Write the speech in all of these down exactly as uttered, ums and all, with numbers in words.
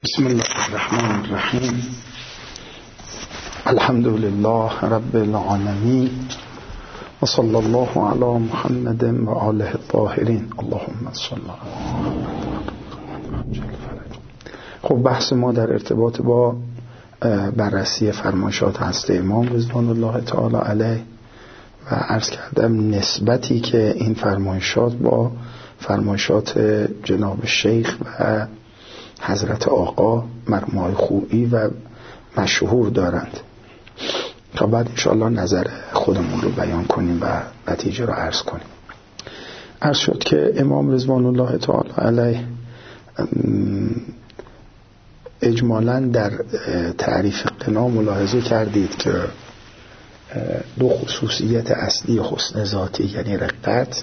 بسم الله الرحمن الرحیم. الحمد لله رب العالمین و صلی الله علی محمد و آله الطاهرین. اللهم صل علی. خب بحث ما در ارتباط با بررسی فرمایشات حضرت امام رضوان الله تعالی علیه و عرض کردم نسبتی که این فرمایشات با فرمایشات جناب شیخ و حضرت آقا مرحوم خویی و مشهور دارند تا بعد انشاءالله نظر خودمون رو بیان کنیم و نتیجه رو عرض کنیم. عرض شد که امام رضوان الله تعالی علیه اجمالاً در تعریف غنا ملاحظه کردید که دو خصوصیت اصلی حسن ذاتی یعنی رقت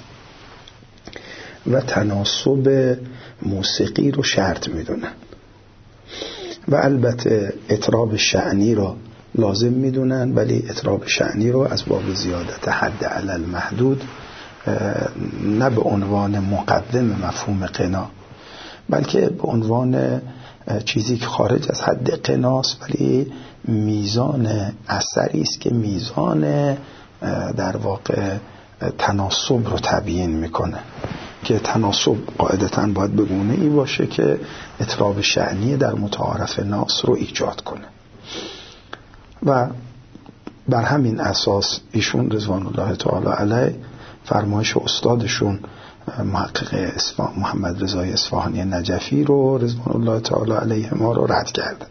و تناسب موسیقی رو شرط میدونن و البته اطراب شأنی رو لازم میدونن، ولی اطراب شأنی رو از باب زیادت حد علی المحدود نه به عنوان مقدم مفهوم غنا بلکه به عنوان چیزی که خارج از حد غناست ولی میزان اثری است که میزان در واقع تناسب رو تبیین میکنه که تناسب قاعدتاً باید به گونه ای باشه که اطراب شأنی در متعارف ناس رو ایجاد کنه و بر همین اساس ایشون رضوان الله تعالی علیه فرمایش استادشون محقق اصفهان محمد رضای اصفهانی نجفی رو رضوان الله تعالی علیه ما رو رد کرد.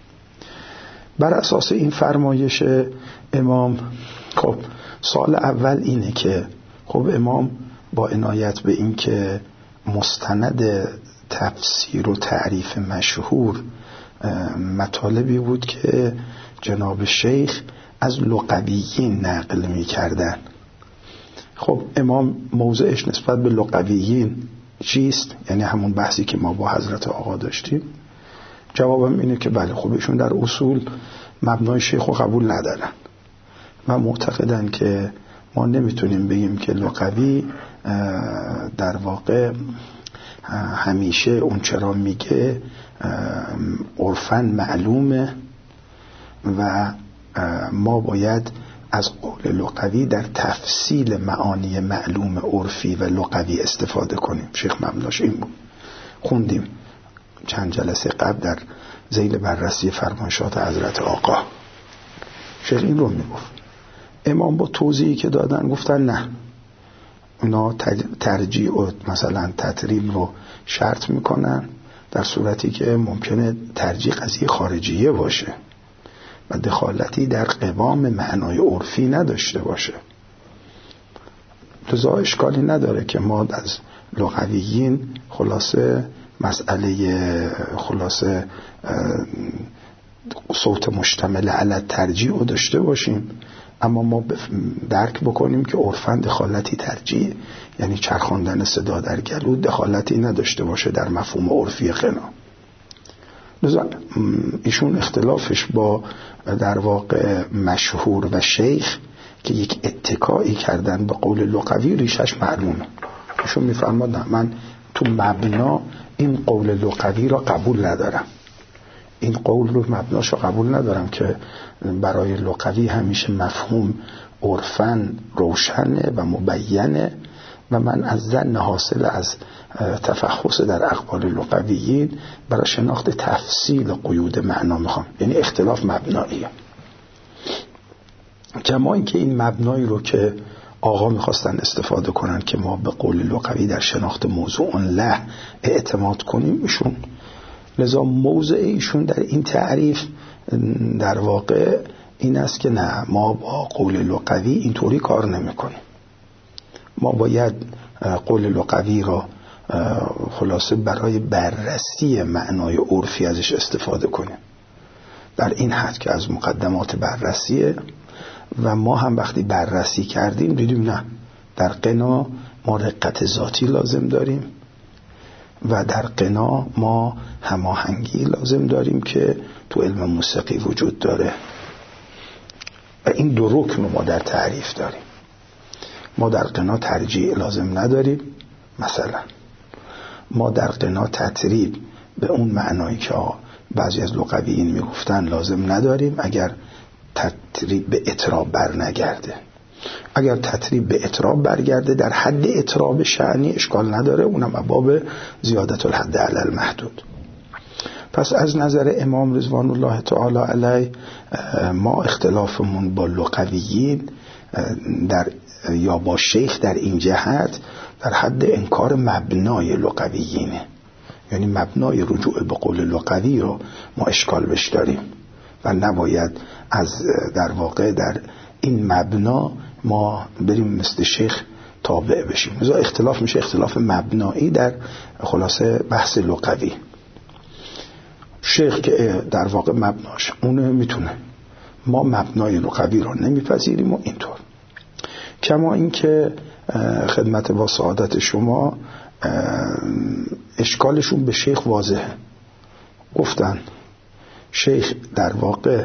بر اساس این فرمایش امام خب سال اول اینه که خب امام با عنایت به این که مستند تفسیر و تعریف مشهور مطالبی بود که جناب شیخ از لغویین نقل می کردن. خب امام موضعش نسبت به لغویین چیست؟ یعنی همون بحثی که ما با حضرت آقا داشتیم. جوابم اینه که بله خب ایشون در اصول مبنای شیخ رو قبول ندارن و معتقدن که ما نمیتونیم بگیم که لغوی در واقع همیشه اون چرا میگه عرفاً معلومه و ما باید از قول لغوی در تفصیل معانی معلوم عرفی و لغوی استفاده کنیم. شیخ مبناش این بود. خوندیم چند جلسه قبل در ذیل بررسی فرمایشات حضرت آقا شیخ این رو میگفت. امام با توضیحی که دادن گفتن نه، اونا ترجیع و مثلا تطریب رو شرط میکنن در صورتی که ممکنه ترجیع قضیه خارجیه باشه و دخالتی در قوام معنای عرفی نداشته باشه. لذا اشکالی نداره که ما از لغویین خلاصه مسئله خلاصه صوت مشتمل علی ترجیع رو داشته باشیم، اما ما درک بکنیم که عرفاً دخالتی ترجیع یعنی چرخاندن صدا در گلو دخالتی نداشته باشه در مفهوم عرفی غنا. لذا ایشون اختلافش با در واقع مشهور و شیخ که یک اتکایی کردن به قول لغوی ریشش معلومه. ایشون میفرماد نه، من تو مبنا این قول لغوی را قبول ندارم، این قول رو مبناش رو قبول ندارم که برای لغوی همیشه مفهوم عرفاً روشنه و مبینه و من از ظن حاصل از تفحص در اقوال لغویین برای شناخت تفصیل قیود معنا میخوام. یعنی اختلاف مبناییه. کما این که این مبنایی رو که آقا میخواستن استفاده کنن که ما به قول لغوی در شناخت موضوع له اعتماد کنیم ایشون، لذا موضع ایشون در این تعریف در واقع این است که نه، ما با قول لغوی اینطوری کار نمی کنیم. ما باید قول لغوی را خلاصه برای بررسی معنای عرفی ازش استفاده کنیم در این حد که از مقدمات بررسیه و ما هم وقتی بررسی کردیم دیدیم نه، در غنا ما رقت ذاتی لازم داریم و در غنا ما هماهنگی لازم داریم که تو علم موسیقی وجود داره و این دو رکن ما در تعریف داریم. ما در غنا ترجیع لازم نداریم، مثلا ما در غنا تطریب به اون معنایی که بعضی از لغویین میگفتن لازم نداریم اگر تطریب به اطراب بر نگرده. اگر تطریب به اطراب برگرده در حد اطراب شأنی اشکال نداره، اونم باب زیادت الحد علی المحدود. پس از نظر امام رضوان الله تعالی علیه ما اختلافمون با لغویین در یا با شیخ در این جهت در حد انکار مبنای لغویینه، یعنی مبنای رجوع به قول لغوی رو ما اشکال بش داریم و نباید از در واقع در این مبنا ما بریم مثل شیخ تابع بشیم. لذا اختلاف میشه اختلاف مبنایی در خلاصه بحث لغوی. شیخ که در واقع مبناش اونه میتونه، ما مبنای لغوی رو نمیپذیریم و اینطور. کما اینکه خدمت با سعادت شما اشکالشون به شیخ واضحه. گفتن شیخ در واقع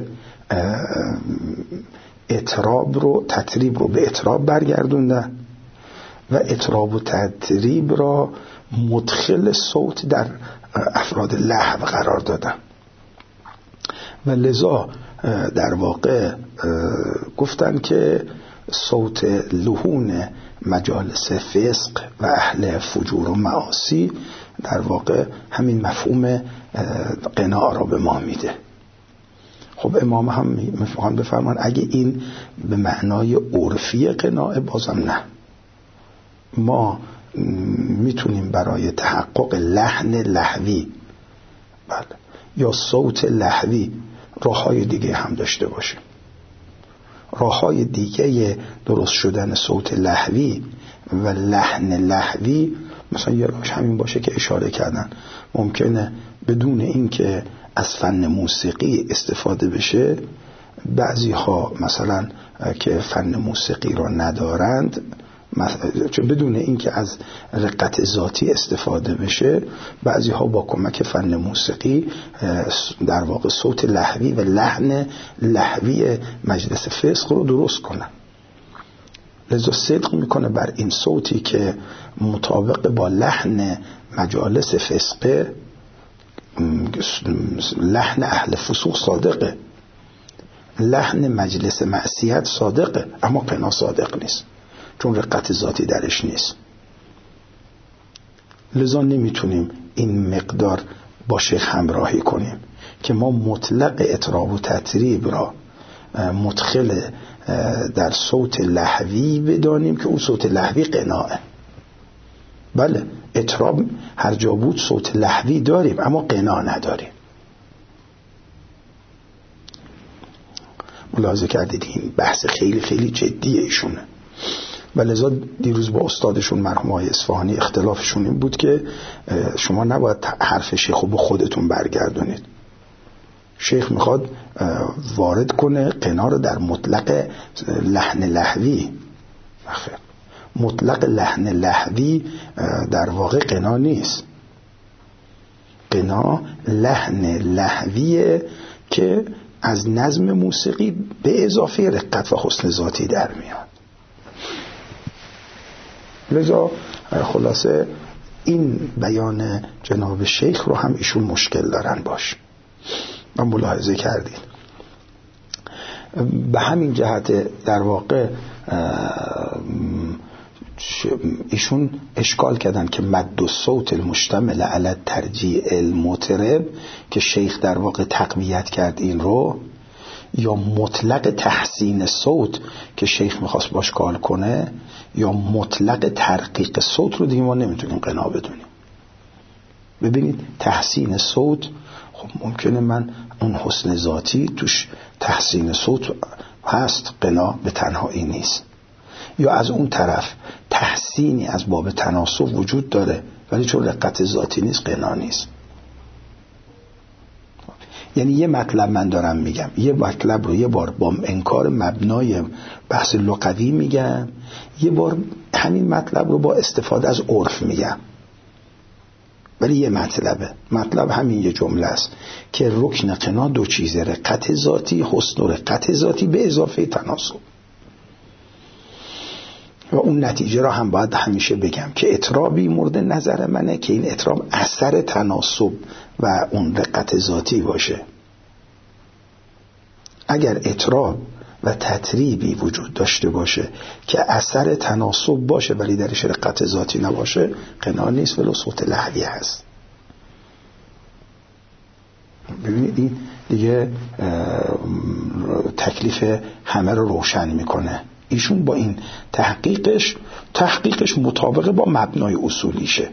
اطراب رو تطریب رو به اطراب برگردوندن و اطراب و تطریب را مدخل صوت در افراد لحو قرار دادن و لذا در واقع گفتن که صوت لحون مجالس فسق و اهل فجور و معاصی در واقع همین مفهوم قناع را به ما میده. خب امام هم میخوان بفرمان اگه این به معنای عرفی قناع، بازم نه، ما میتونیم برای تحقق لحن لحوی بله یا صوت لحوی راههای دیگه هم داشته باشیم. راههای دیگه درست شدن صوت لحوی و لحن لحوی مثلا یه راهش همین باشه که اشاره کردن، ممکنه بدون اینکه از فن موسیقی استفاده بشه، بعضی ها مثلا که فن موسیقی رو ندارند چون بدون اینکه از رقت ذاتی استفاده بشه، بعضی ها با کمک فن موسیقی در واقع صوت لحوی و لحن لحوی مجلس فسق رو درست کنن. لذا صدق میکنه بر این صوتی که مطابق با لحن مجالس فسقه، لحن اهل فسوق صادقه، لحن مجلس معصیت صادقه، اما قنا صادق نیست چون رقت ذاتی درش نیست. لذا نمیتونیم این مقدار با شیخ همراهی کنیم که ما مطلق اطراب و تطریب را مدخل در صوت لحوی بدانیم که اون صوت لحوی قناعه. بله اطراب هر جا بود صوت لحوی داریم اما قناع نداریم. ملاحظه کردید این بحث خیلی خیلی جدیه ایشونه و لذا دیروز با استادشون مرحوم آقای اصفهانی اختلافشون این بود که شما نباید حرف شیخ رو به خودتون برگردونید. شیخ میخواد وارد کنه قنا رو در مطلق لحن لحوی. آخه مطلق لحن لحوی در واقع قنا نیست. قنا لحن لحویه که از نظم موسیقی به اضافه رقت و حسن ذاتی در میاد. لذا خلاصه این بیان جناب شیخ رو هم ایشون مشکل دارن باش و ملاحظه کردید. به همین جهت در واقع ایشون اشکال کردن که مد و صوت المشتمل علی ترجیع المطرب که شیخ در واقع تقویت کرد این رو، یا مطلق تحسین صوت که شیخ میخواست باش کار کنه، یا مطلق ترقیق صوت رو دیگه ما نمیتونیم قنا بدونیم. ببینید تحسین صوت، خب ممکنه من اون حسن ذاتی توش تحسین صوت هست، قنا به تنهایی نیست. یا از اون طرف تحسینی از باب تناسب وجود داره ولی چون رقت ذاتی نیست قنا نیست. یعنی یه مطلب من دارم میگم، یه مطلب رو یه بار با انکار مبنای بحث لغوی میگم، یه بار همین مطلب رو با استفاده از عرف میگم، ولی یه مطلبه. مطلب همین یه جمله است که رکن قنا دو چیزه، رقت ذاتی، حسن و رقت ذاتی به اضافه تناسب. و اون نتیجه را هم باید همیشه بگم که اطرابی مورد نظر منه که این اطراب اثر تناسب و اون رقت ذاتی باشه. اگر اطراب و تطریبی وجود داشته باشه که اثر تناسب باشه ولی درش رقت ذاتی نباشه، قنا نیست، ولو صوت لحوی هست. ببینید این دیگه تکلیف همه رو روشن میکنه. ایشون با این تحقیقش تحقیقش مطابق با مبنای اصولیشه.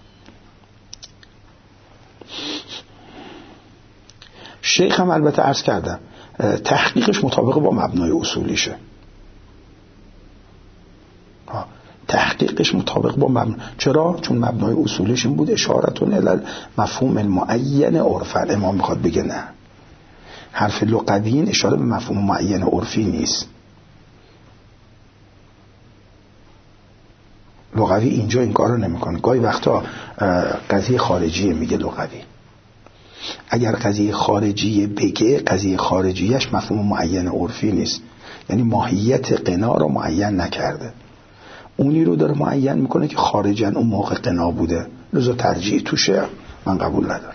شیخ هم البته عرض کردم تحقیقش مطابق با مبنای اصولیشه. تحقیقش مطابق با مبنا. چرا؟ چون مبنای اصولیش این بود اشارتون الی مفهوم المعین عرفا. امام میخواد بگه نه، حرف لغوی اشاره به مفهوم معین عرفی نیست. لغوی اینجا این کار رو نمیکنه. گاهی وقتا قضیه خارجیه میگه لغوی. اگر قضیه خارجیه بگه، قضیه خارجیش مفهوم معین عرفی نیست، یعنی ماهیت قنا رو معین نکرده، اونی رو داره معین میکنه که خارجن اون موقع قنا بوده، لذا ترجیح توشه، من قبول ندارم.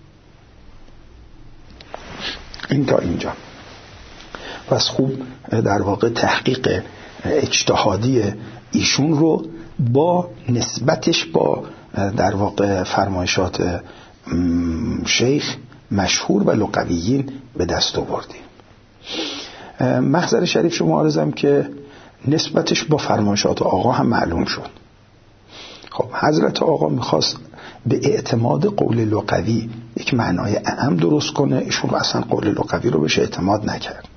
این تا اینجا. پس خوب در واقع تحقیق اجتهادی ایشون رو با نسبتش با در واقع فرمایشات شیخ مشهور و لغویین به دست آوردیم. محضر شریف شما عرضم که نسبتش با فرمایشات آقا هم معلوم شد. خب حضرت آقا میخواست به اعتماد قول لغوی یک معنای اعم درست کنه، ایشون اصلا قول لغوی رو بهش اعتماد نکرد.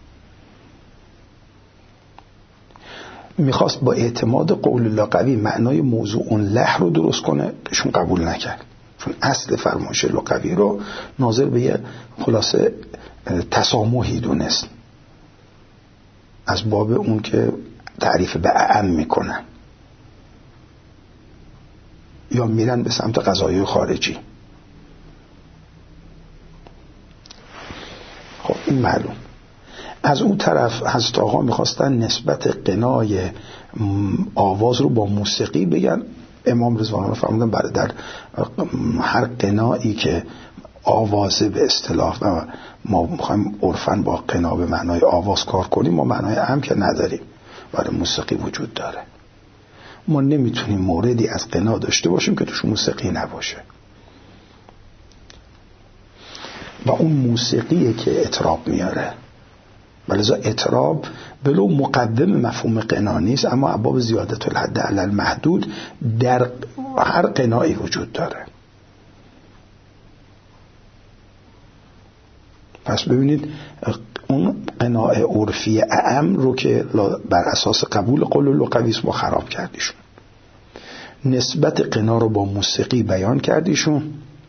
میخواست با اعتماد قول لغوی معنای موضوع له رو درست کنه، ایشون قبول نکرد، چون اصل فرمایش لغوی رو ناظر به یه خلاصه تسامحی دونست، از باب اون که تعریف به اعم میکنن یا میرن به سمت قضایای خارجی. خب این معلوم. از اون طرف حضرت آقا میخواستن نسبت قنای آواز رو با موسیقی بگن. امام رضوان الله فرمودن برای در هر قنایی که آوازه به اصطلاح و ما میخوایم عرفاً با قنا به معنای آواز کار کنیم، ما معنای اعم که نداریم، برای موسیقی وجود داره. ما نمیتونیم موردی از قنا داشته باشیم که توش موسیقی نباشه، و اون موسیقیه که اطراب میاره. ولذا اطراب بلو مقدم مفهوم قنا نیست، اما ابواب زیادت الحد علی المحدود در هر قنایی وجود داره. پس ببینید اون قناع عرفی اعم رو که بر اساس قبول قول لغوی ما خراب کردیشون، نسبت قنا رو با موسیقی بیان کردیشون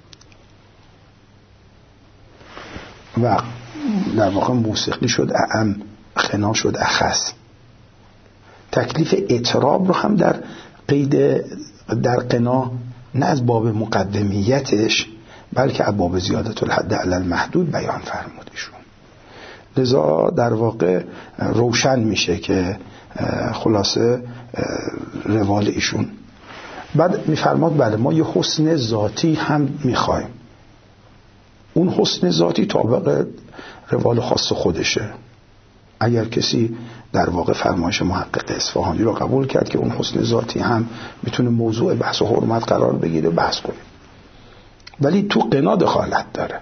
و در واقع موسیقی شد اعم، قنا شد اخص. تکلیف اطراب رو هم در قید در قنا نه از باب مقدمیتش بلکه از باب زیادت الحد علی المحدود بیان فرمودشون. لذا در واقع روشن میشه که خلاصه روال ایشون. بعد میفرماد بله ما یه حسن ذاتی هم میخوایم. اون حسن ذاتی طابق روال خاص خودشه. اگر کسی در واقع فرمایش محقق اصفهانی رو قبول کرد که اون حسن ذاتی هم میتونه موضوع بحث و حرمت قرار بگیره، بحث کنیم، ولی تو قنا دخالت داره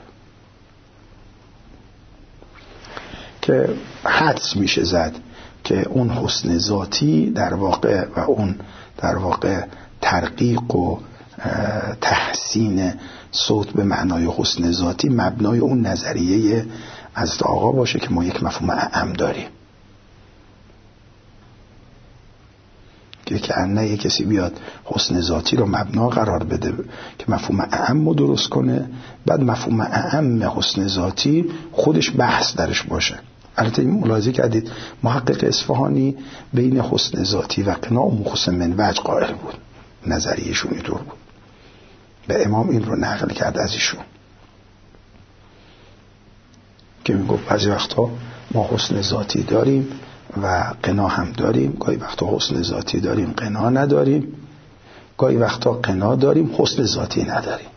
که حدس میشه زد که اون حسن ذاتی در واقع و اون در واقع ترقیق و تحسین صوت به معنای حسن ذاتی مبنای اون نظریه از آقا باشه که ما یک مفهوم اعم داریم، که کنه یک کسی بیاد حسن ذاتی رو مبنا قرار بده که مفهوم اعم رو درست کنه، بعد مفهوم اعم حسن ذاتی خودش بحث درش باشه. البته این ملاحظه کردید محقق اصفهانی بین حسن ذاتی و قنا و مخص من وجه قائل بود، نظریه‌شون اینطور بود، به امام این رو نقل کرد از ایشون که میگفت بعضی وقتا ما حسن ذاتی داریم و قنا هم داریم، گاهی وقتا حسن ذاتی داریم قنا نداریم، گاهی وقتا قنا داریم حسن ذاتی نداریم.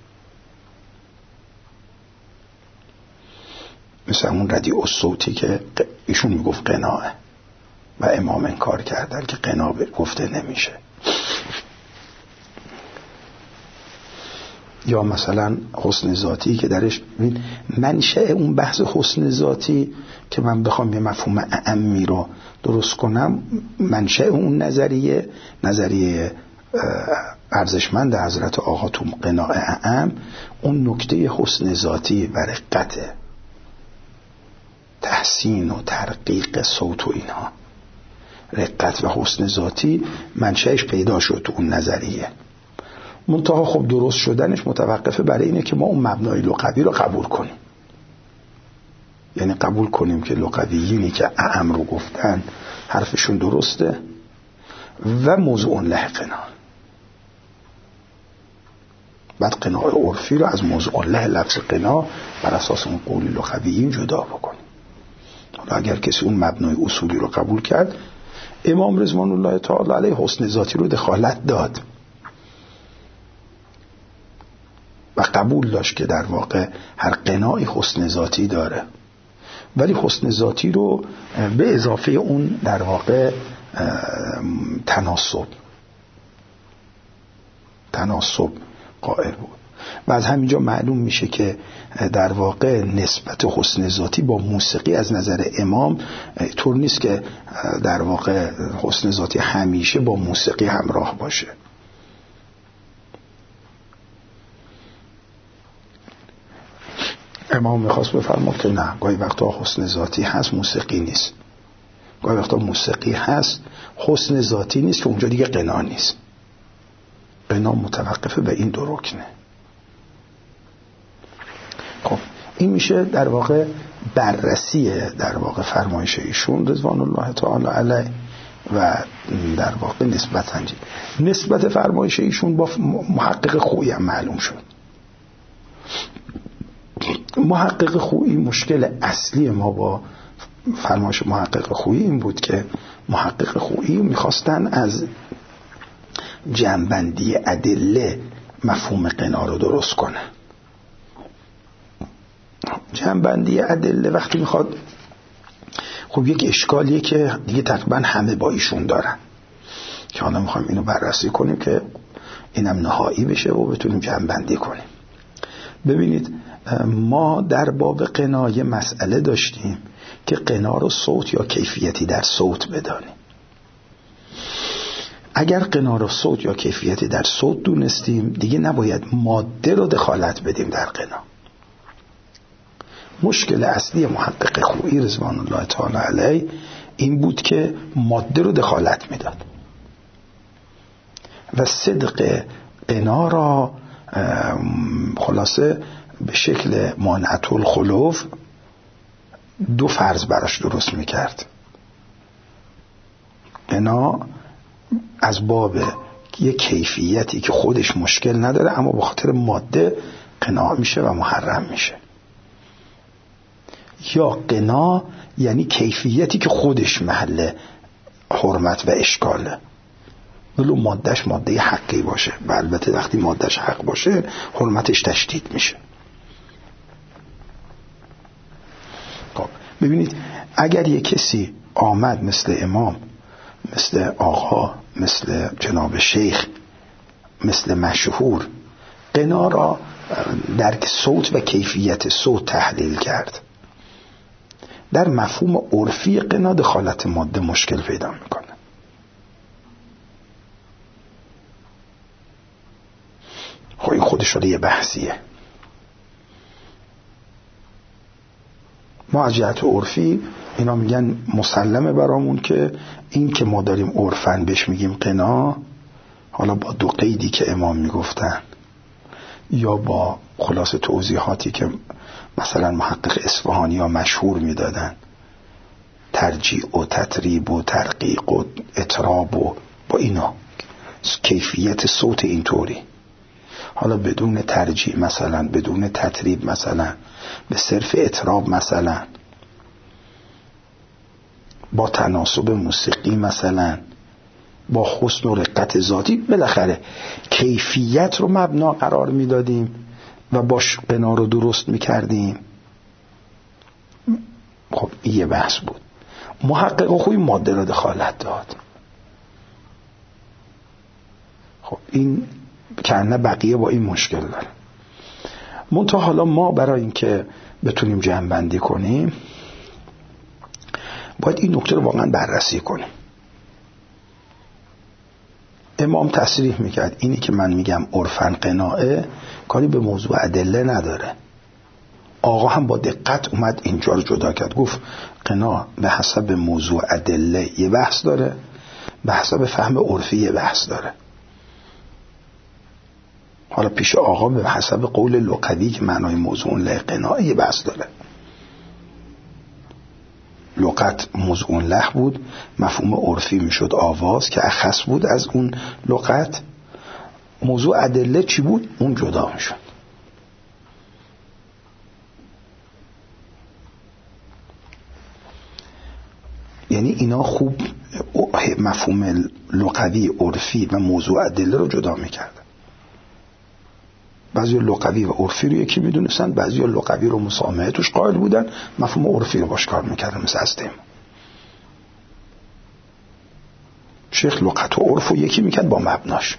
مثل اون ردیع الصوتی که ایشون میگفت قناه و امام انکار کردن که قنا گفته نمیشه. یا مثلا حسن ذاتی که درش منشأ اون بحث حسن ذاتی که من بخوام یه مفهوم اعمی رو درست کنم، منشأ اون نظریه نظریه ارزشمند حضرت آقا تو قناع اعم اون نکته حسن ذاتی و رقت تحسین و ترقیق صوت و اینها، رقت و حسن ذاتی منشأش پیدا شد تو اون نظریه. منتها خب درست شدنش متوقفه برای اینه که ما اون مبنای لغوی رو قبول کنیم، یعنی قبول کنیم که لغویینی که اعم رو گفتن حرفشون درسته و موضوع له قنا، بعد قناع عرفی رو از موضوع له لفظ قنا بر اساس اون قول لغویین جدا بکنیم. حالا اگر کسی اون مبنای اصولی رو قبول کرد، امام رضوان الله تعالی علیه حسن ذاتی رو دخالت داد و قبول داشت که در واقع هر قناعی حسن ذاتی داره، ولی حسن ذاتی رو به اضافه اون در واقع تناسب تناسب قائل بود. و از همینجا معلوم میشه که در واقع نسبت حسن ذاتی با موسیقی از نظر امام طور نیست که در واقع حسن ذاتی همیشه با موسیقی همراه باشه. امام میخواست بفرماد که نه، گاهی وقتا حسن ذاتی هست موسیقی نیست، گاهی وقتا موسیقی هست حسن ذاتی نیست که اونجا دیگه قنا نیست. قنا متوقفه به این دو رکنه. خب این میشه در واقع بررسی در واقع فرمایش ایشون رضوان الله تعالی علیه و در واقع نسبت هنجی. نسبت فرمایش ایشون با محقق خویی هم معلوم شد. محقق خویی، مشکل اصلی ما با فرمایش محقق خویی این بود که محقق خویی میخواستن از جمع‌بندی ادله مفهوم قنا رو درست کنن. جمع‌بندی ادله وقتی میخواد، خب یک اشکالیه که دیگه تقریبا همه با ایشون دارن که حالا میخوایم اینو بررسی کنیم که اینم نهایی بشه و بتونیم جمع‌بندی کنیم. ببینید ما در باب قنا یه مسئله داشتیم که قنا رو صوت یا کیفیتی در صوت بدانیم. اگر قنا رو صوت یا کیفیتی در صوت دونستیم دیگه نباید ماده رو دخالت بدیم در قنا. مشکل اصلی محقق خویی رضوان الله تعالی علیه این بود که ماده رو دخالت میداد و صدق قنا را خلاصه به شکل مانعت الخلوف دو فرض براش درست میکرد. قنا از باب یک کیفیتی که خودش مشکل نداره اما به خاطر ماده قنا میشه و محرم میشه، یا قنا یعنی کیفیتی که خودش محل حرمت و اشکاله ولو مادهش ماده حقی باشه و البته وقتی مادهش حق باشه حرمتش تشدید میشه. خب ببینید اگر یک کسی آمد مثل امام، مثل آقا، مثل جناب شیخ، مثل مشهور قنا را در صوت و کیفیت صوت تحلیل کرد، در مفهوم عرفی قنا دخالت ماده مشکل پیدا میکنه. خب این خودش شده یه بحثیه. ما از جهت عرفی اینا میگن مسلمه برامون که این که ما داریم عرفن بهش میگیم قنا، حالا با دو قیدی که امام میگفتن یا با خلاصه توضیحاتی که مثلا محقق اصفهانی یا مشهور میدادن، ترجیع و تطریب و ترقیق و اطراب و با اینا کیفیت صوت اینطوری، حالا بدون ترجیع مثلا، بدون تطریب مثلا، به صرف اطراب مثلا، با تناسب موسیقی مثلا، با حسن و رقت ذاتی، بالاخره کیفیت رو مبنا قرار میدادیم و باش بنا رو درست میکردیم. خب این یه بحث بود. محقق خوی ماده را دخالت داد. خب این کنه بقیه با این مشکل داره. منتها حالا ما برای اینکه بتونیم جمع بندی کنیم باید این نکته رو واقعا بررسی کنیم. امام تصریح میکرد اینی که من میگم عرفن قناعه کاری به موضوع ادله نداره. آقا هم با دقت اومد اینجا رو جدا کرد، گفت قناع به حسب موضوع ادله یه بحث داره، به حسب فهم عرفی یه بحث داره. حالا پیش آقا به حسب قول لغوی که معنای موضوع له قناع یه بحث داره. لغت موضوع له بود، مفهوم عرفی میشد آواز که اخص بود از اون لغت. موضوع ادله چی بود؟ اون جدا میشد. یعنی اینا خوب مفهوم لغوی عرفی و موضوع ادله رو جدا میکردن. بعضی لغوی و عرفی رو یکی میدونستن، بعضی لغوی رو مسامحه توش قائل بودن، مفهوم عرفی رو باش کار میکردن. مثل از دیم شیخ لغت و عرف رو یکی میکرد با مبناش.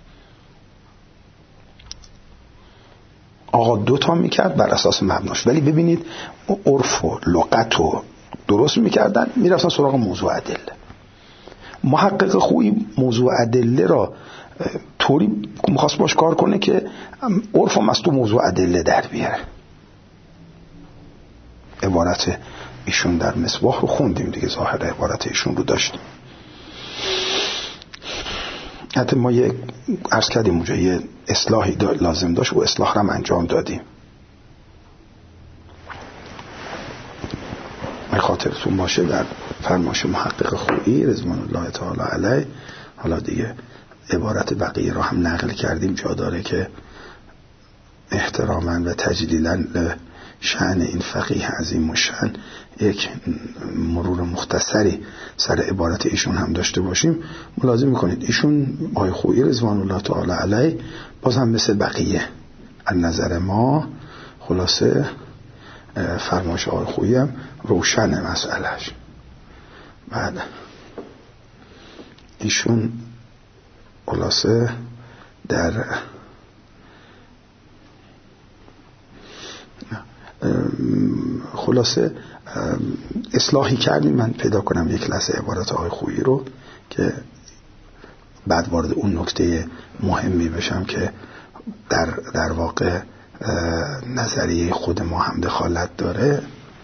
آقا دوتا میکرد بر اساس مبناش. ولی ببینید عرف و لغت رو درست میکردن، میرفتن سراغ موضوع ادله. محقق خویی موضوع ادله را طوری میخواست باش کار کنه که عرف هم از تو موضوع ادله در بیاره. عبارت ایشون در مصباح رو خوندیم دیگه، ظاهر عبارت ایشون رو داشتیم. حتی ما یه عرض کردیم اونجا یه اصلاحی لازم داشت و اصلاح رو هم انجام دادیم. خاطرتون باشه در فرمایش محقق خویی رضوان الله تعالی علیه، حالا دیگه عبارت بقیه رو هم نقل کردیم، جا داره که احتراما و تجلیلا شأن این فقیه عظیم و شأن یک مرور مختصری سر عبارت ایشون هم داشته باشیم. ملاحظه میکنید ایشون آقای خویی رضوان الله تعالی علیه باز هم مثل بقیه از نظر ما خلاصه فرمایش آقای خویی هم روشن مسئلهش. بعد ایشون خلاصه در خلاصه اصلاحی کردیم. من پیدا کنم یک لحظه عبارت آقای خویی رو که بعد وارد اون نکته مهمی بشم که در در واقع نظریه خود ما هم دخالت داره.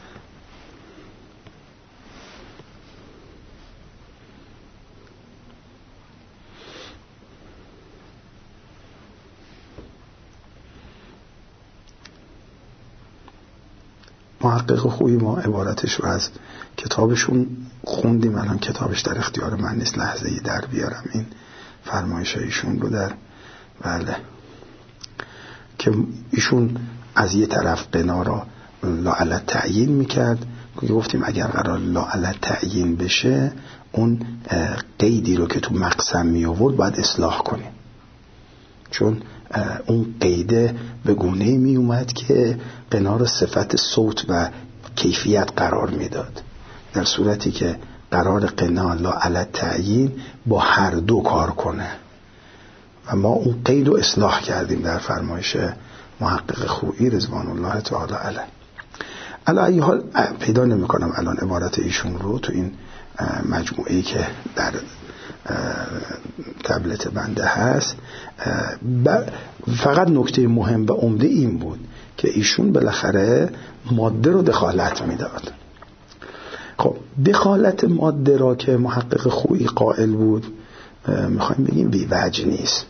محقق خویی ما عبارتش رو از کتابشون خوندیم، الان کتابش در اختیار من نیست، لحظه ای در بیارم این فرمایش ایشون رو. در بله که ایشون از یه طرف قنا را لاعلی تعیین میکرد که گفتیم اگر قرار لاعلی تعیین بشه اون قیدی رو که تو مقسم می آورد باید اصلاح کنیم، چون اون قیده به گونه‌ای می اومد که قنا را صفت صوت و کیفیت قرار میداد، در صورتی که قرار قنا لاعلی تعیین با هر دو کار کنه و ما اون قید رو اصلاح کردیم در فرمایش محقق خویی رضوان الله تعالی علیه. علی ای حال پیدا نمی کنم الان عبارت ایشون رو تو این مجموعه‌ای که در تبلت بنده هست. فقط نکته مهم و عمده این بود که ایشون بالاخره ماده رو دخالت میداد. خب دخالت ماده را که محقق خویی قائل بود میخوایم بگیم بی وجه نیست.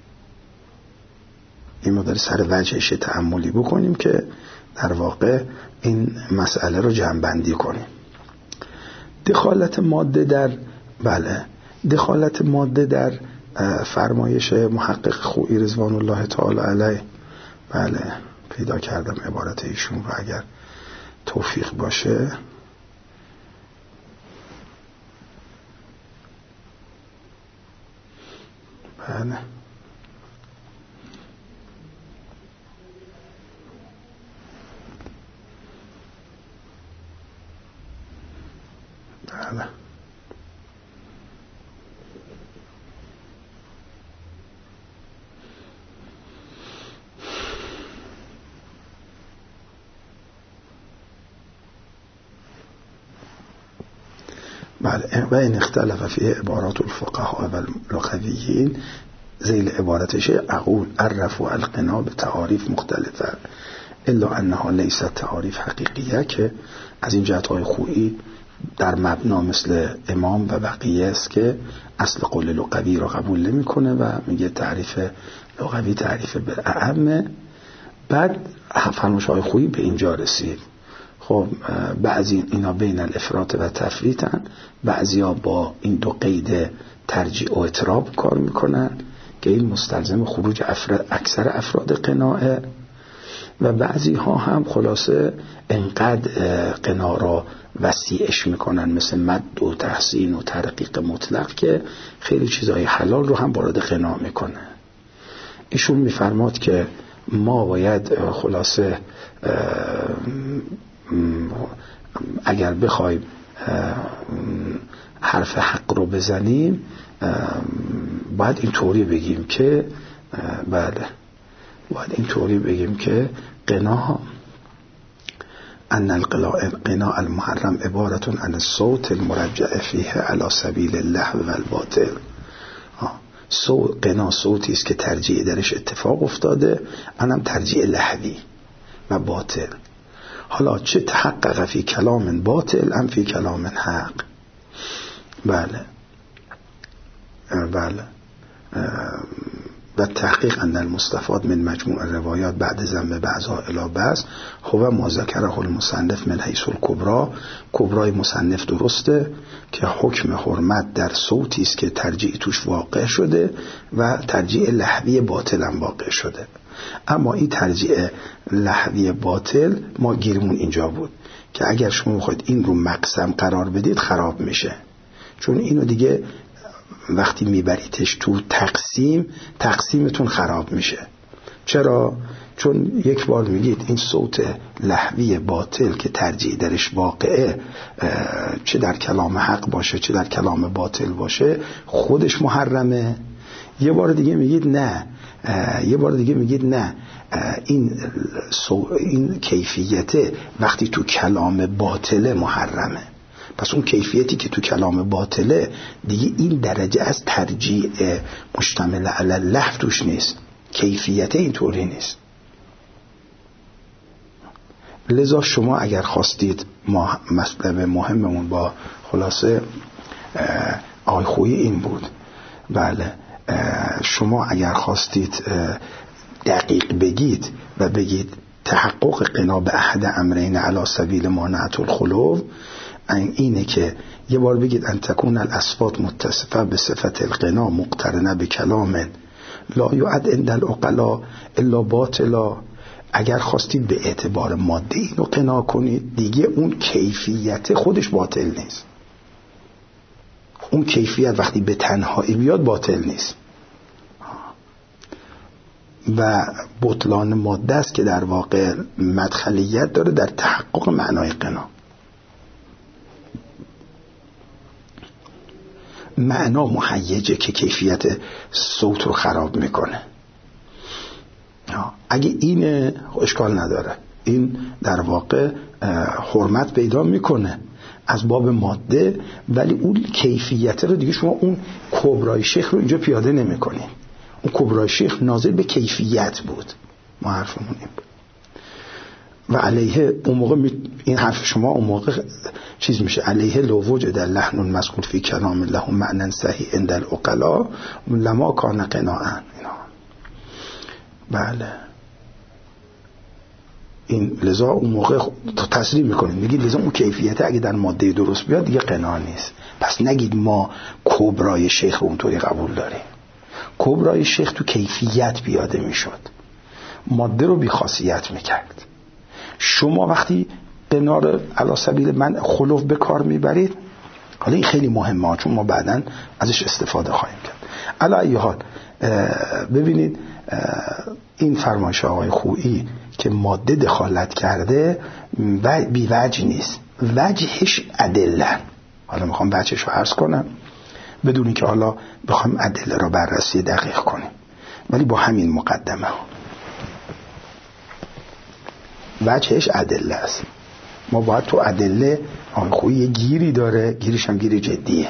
این مداری سر وجهش تأملی بکنیم که در واقع این مسئله رو جمع‌بندی کنیم. دخالت ماده در بله دخالت ماده در فرمایش محقق خویی رضوان الله تعالی علیه، بله پیدا کردم عبارت ایشون رو، اگر توفیق باشه بله بله بله و این اختلاف فی عبارات الفقهاء و اللغویین ذیل عبارتش اقول عرفوا القنا به تعاریف مختلفه الا انها لیست تعاریف حقیقیه، که از این جهت‌های خویی در مبنا مثل امام و بقیه است که اصل قول لغوی را قبول نمی‌کنه و میگه تعریف لغوی تعریف به اعمه. بعد فرمایش‌های خویی به اینجا رسید. خب بعضی اینا بین الافراط و تفریطن، بعضیا با این دو قید ترجیع و اعتراب کار میکنن که این مستلزم خروج افراد اکثر افراد قناعه، و بعضی ها هم خلاصه انقدر قناع را وسیعش میکنن مثل مد و تحسین و ترقیق مطلق که خیلی چیزای حلال رو هم وارد قناع میکنه. ایشون میفرماد که ما باید خلاصه اگر بخوایم حرف حق رو بزنیم باید این طوری بگیم که بله باید این طوری بگیم که قناع ان القناع المحرم عبارتون عن الصوت المرجع فیه علی سبیل اللهو و الباطل. قناع صوتی است که ترجیع درش اتفاق افتاده، انم ترجیع لهوی و باطل. حالا چه تحقق فی کلام باطل ام فی کلام حق. بله بله و تحقیق ان المستفاد من مجموع روایات بعد ذم بعضها الی بعض هو ما ذکره المصنف من حیث الکبری. کبرای مصنف درسته که حکم حرمت در صوتی است که ترجیع توش واقع شده و ترجیع لهوی باطل هم واقع شده. اما این ترجیع لهوی باطل ما گیرمون اینجا بود که اگر شما بخواید این رو مقسم قرار بدید خراب میشه، چون اینو دیگه وقتی میبریدش تو تقسیم تقسیمتون خراب میشه. چرا؟ چون یک بار میگید این صوت لهوی باطل که ترجیع درش واقعه، چه در کلام حق باشه چه در کلام باطل باشه، خودش محرمه. یه بار دیگه میگید نه یه بار دیگه میگید نه این این کیفیت وقتی تو کلام باطله محرمه. پس اون کیفیتی که تو کلام باطله دیگه این درجه از ترجیع مشتمل علی اللهو توش نیست، کیفیت اینطوری نیست. لذا شما اگر خواستید ما مطلب مهممون با خلاصه آقای خویی این بود، بله شما اگر خواستید دقیق بگید و بگید تحقق قنا به احد امرین علی سبیل مانعت الخلو، اینه که یه بار بگید ان تکون الاصفات متصفه به صفت القنا مقترنه به کلام لا یعد عند العقلا الا باطلا. اگر خواستید به اعتبار ماده اینو قنا کنید دیگه اون کیفیت خودش باطل نیست. اون کیفیت وقتی به تنهایی بیاد باطل نیست و بطلان ماده است که در واقع مدخلیت داره در تحقق معنای قنا. معنا مهیجه که کیفیت صوت رو خراب میکنه. اگه این اشکال نداره، این در واقع حرمت پیدا میکنه از باب ماده، ولی اون کیفیت رو دیگه شما اون کبرای شیخ رو اینجا پیاده نمیکنید. اون کبرای شیخ ناظر به کیفیت بود. ما حرفمون این بود و علیه اون موقع این حرف شما اون موقع چیز میشه علیه لو وجد لحن مذکور فی کلام له معنی صحیح عند العقلا لما کان قناعا. بله این لذا اون موقع تصریح میکنید میگید لذا اون کیفیت اگه در ماده درست بیاد دیگه قناع نیست. پس نگید ما کبرای شیخ رو اونطوری قبول داریم. کبرای شیخ تو کیفیت بیاده میشد، ماده رو بی خاصیت میکرد. شما وقتی قنا رو علی سبیل من خلوف به کار میبرید، حالا این خیلی مهمه چون ما بعداً ازش استفاده خواهیم کرد. علی ای حال ببینید این فرمایش آقای خویی که ماده دخالت کرده و بی وجه نیست، وجهش ادله. حالا میخوام وجهش رو عرض کنم بدون اینکه حالا بخوام ادله رو بررسی دقیق کنیم، ولی با همین مقدمه ها. وجهش ادله است. ما باید تو ادله، آقای خویی یه گیری داره، گیرش هم گیر جدیه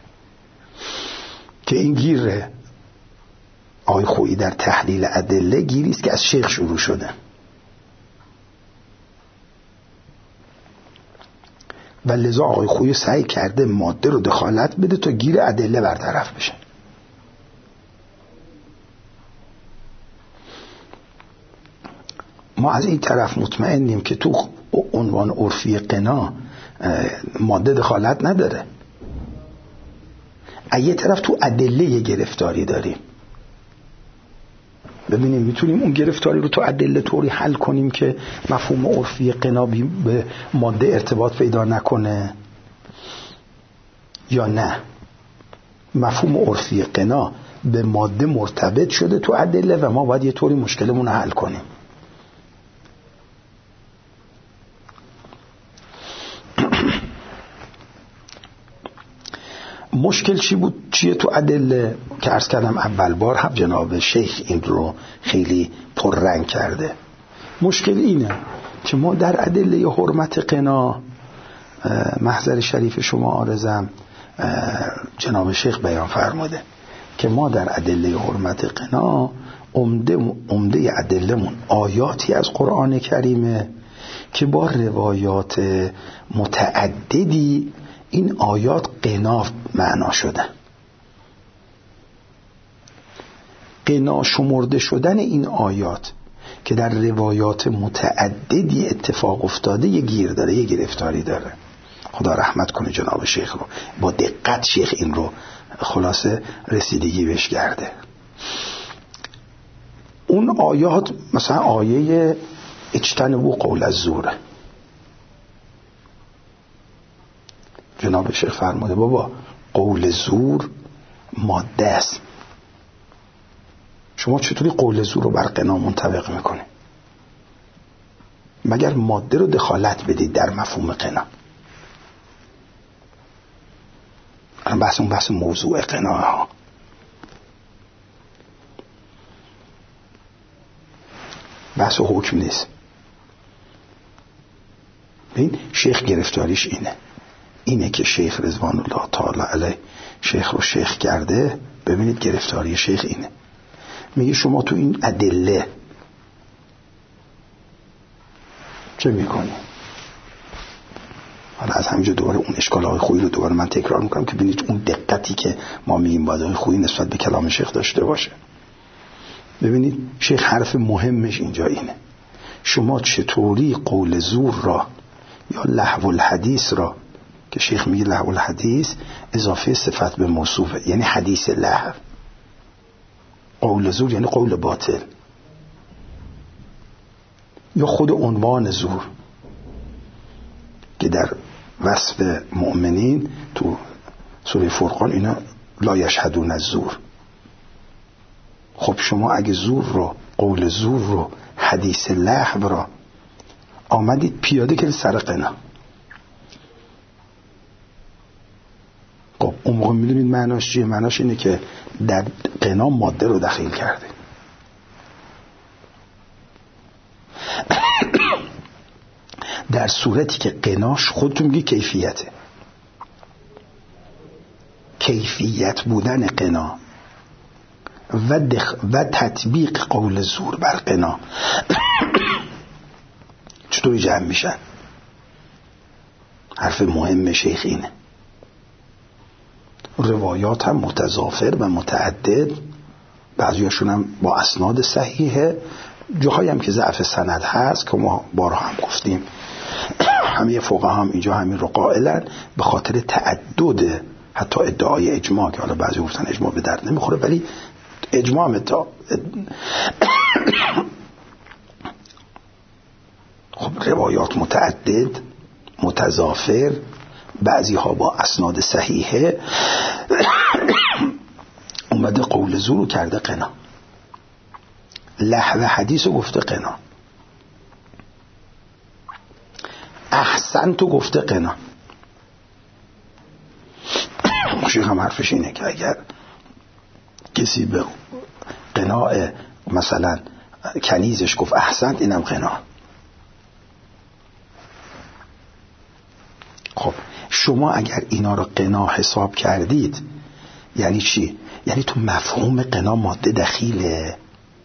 که این گیر آقای خویی در تحلیل ادله گیری است که از شیخ شروع شده و لذا آقای خویی سعی کرده ماده رو دخالت بده تا گیر ادله برطرف بشه. ما از این طرف مطمئنیم که تو عنوان عرفی قنا ماده دخالت نداره، از یه طرف تو ادله یه گرفتاری داریم. ببینیم میتونیم اون گرفتاری رو تو ادله طوری حل کنیم که مفهوم عرفی قنا به ماده ارتباط پیدا نکنه یا نه مفهوم عرفی قنا به ماده مرتبط شده تو ادله و ما باید یه طوری مشکلمون رو حل کنیم. مشکل چی بود؟ چیه تو ادله که عرض کردم اول بار هم جناب شیخ این رو خیلی پررنگ کرده. مشکل اینه که ما در ادله حرمت قنا، محضر شریف شما عارضم جناب شیخ بیان فرموده که ما در ادله حرمت قنا عمده عمده ادله‌مون آیاتی از قرآن کریمه که با روایات متعددی این آیات قنا معنا شده. قنا شمرده شدن این آیات که در روایات متعددی اتفاق افتاده یه گیر داره، یه گرفتاری داره. خدا رحمت کنه جناب شیخ رو، با دقت شیخ این رو خلاصه رسیدگی بهش کرده. اون آیات مثلا آیه اجتنبوا قول الزور، جناب شیخ فرموده بابا قول زور ماده است، شما چطوری قول زور رو بر قنا منطبق میکنه؟ مگر ماده رو دخالت بدید در مفهوم قنا. الان بحث اون بحث موضوع قنا ها. بحث حکم نیست. این شیخ گرفتاریش اینه اینه که شیخ رضوان الله تعالی علیه شیخ رو شیخ کرده. ببینید گرفتاری شیخ اینه، میگه شما تو این ادله چه میکنی؟ حالا از همینجا دوباره اون اشکال‌های خویی رو دوباره من تکرار میکنم که ببینید اون دقتی که ما میگیم باید خویی نسبت به کلام شیخ داشته باشه. ببینید شیخ حرف مهمش اینجا اینه، شما چطوری قول زور را یا لهو الحدیث را، که شیخ میگه لهو الحدیث اضافه صفت به موصوفه، یعنی حدیث لهو. قول زور یعنی قول باطل، یا خود عنوان زور که در وصف مؤمنین تو سوره فرقان اینا لا یشهدون الزور. خب شما اگه زور رو، قول زور رو، حدیث لهو را آمدید پیاده که سر قنا، خب اون موقع میدونید معناش چیه؟ معناش اینه که در قنا ماده رو دخیل کرده. در صورتی که قناش خودتون میگی کیفیته، کیفیت بودن قنا و, دخ و تطبیق قول زور بر قنا چطوری جمع میشن؟ حرف مهم شیخ اینه. روایات هم متضافر و متعدد، بعضیاشون هم با اسناد صحیحه، جاهایی هم که ضعف سند هست که ما بارها هم گفتیم همه فقها هم اینجا همین رو قائلن، به خاطر تعدد حتی ادعای اجماع که حالا بعضی گفتن اجماع به درد نمیخوره، ولی اجماع هم ادعا خب روایات متعدد متضافر، بعضی ها با اسناد صحیحه، اون اومده قول زور رو کرده قنا، لحو حدیث رو گفته قنا، احسن تو گفته قنا. شیخ هم حرفش اینه که اگر کسی به قناع مثلا کنیزش گفت احسنت، اینم قنا. خب شما اگر اینا رو قنا حساب کردید یعنی چی؟ یعنی تو مفهوم قنا ماده دخیله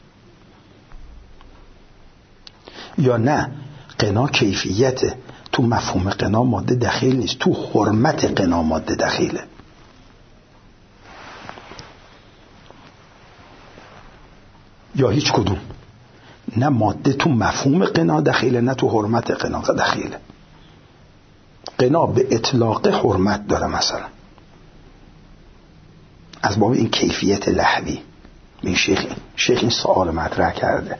یا نه قنا کیفیته؟ تو مفهوم قنا ماده دخیل نیست، تو حرمت قنا ماده دخیله. یا هیچ کدوم؟ نه ماده تو مفهوم قنا دخیله، نه تو حرمت قنا دخیله. قنا به اطلاق حرمت داره مثلا، از باب این کیفیت لحوی. این شیخ شیخ این سوال مطرح کرده،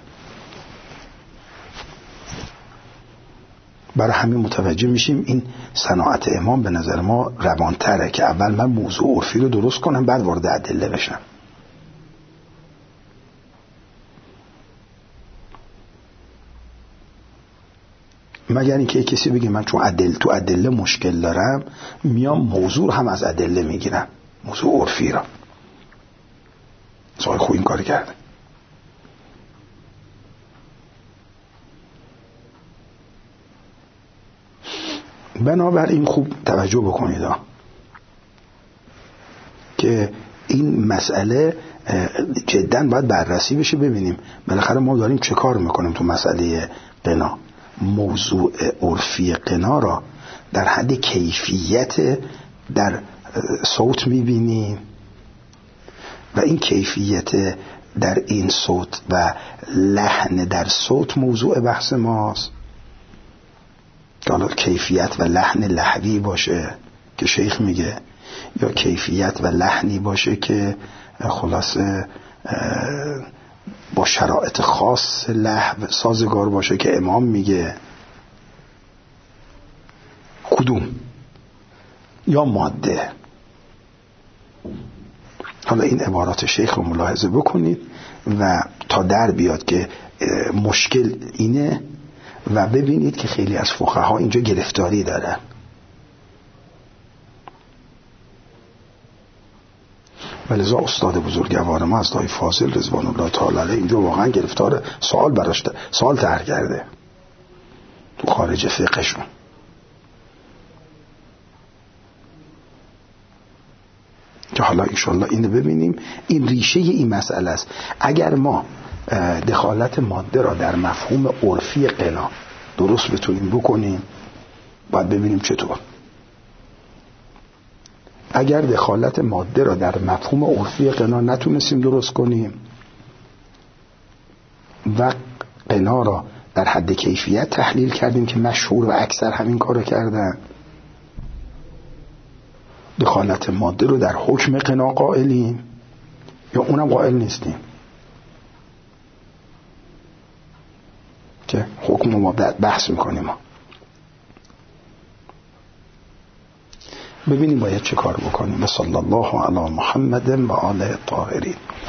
برای همین متوجه میشیم این صناعت امام به نظر ما روانتره که اول من موضوع عرفی رو درست کنم بعد وارد ادله بشم. مگر اینکه کسی بگه من چون ادله تو ادله مشکل دارم میام موضوع هم از ادله میگیرم، موضوع عرفی را. صاحب خوب این کاری کرده. بنابراین خوب توجه بکنید ها که این مسئله جداً باید بررسی بشه، ببینیم بالاخره ما داریم چه کار میکنیم تو مسئله قنا. موضوع عرفی قنا را در حد کیفیت در صوت میبینیم و این کیفیت در این صوت و لحن در صوت موضوع بحث ماست. که حالا کیفیت و لحن لحوی باشه که شیخ میگه، یا کیفیت و لحنی باشه که خلاصه با شرایط خاص لحو سازگار باشه که امام میگه. کدوم؟ یا ماده؟ حالا این عبارات شیخ رو ملاحظه بکنید و تا در بیاد که مشکل اینه و ببینید که خیلی از فقها اینجا گرفتاری دارن. ولذا استاد بزرگوار ما از دای فاضل رضوان الله تعالی علیه اینجا واقعا گرفتار سوال براش سوال طرح کرده تو خارج فقهشون. که حالا انشالله اینو ببینیم. این ریشه این مسئله است. اگر ما دخالت ماده را در مفهوم عرفی قنا درست بتونیم بکنیم باید ببینیم چطور. اگر دخالت ماده را در مفهوم عرفی قنا نتونستیم درست کنیم و قنا را در حد کیفیت تحلیل کردیم که مشهور و اکثر همین کارو کردن، دخالت ماده رو در حکم قنا قائلیم یا اونم قائل نیستیم که حکم ما بحث میکنیم ما. ببینیم باید چه کار بکنیم. صلی الله علی محمد و آله الطاهرین.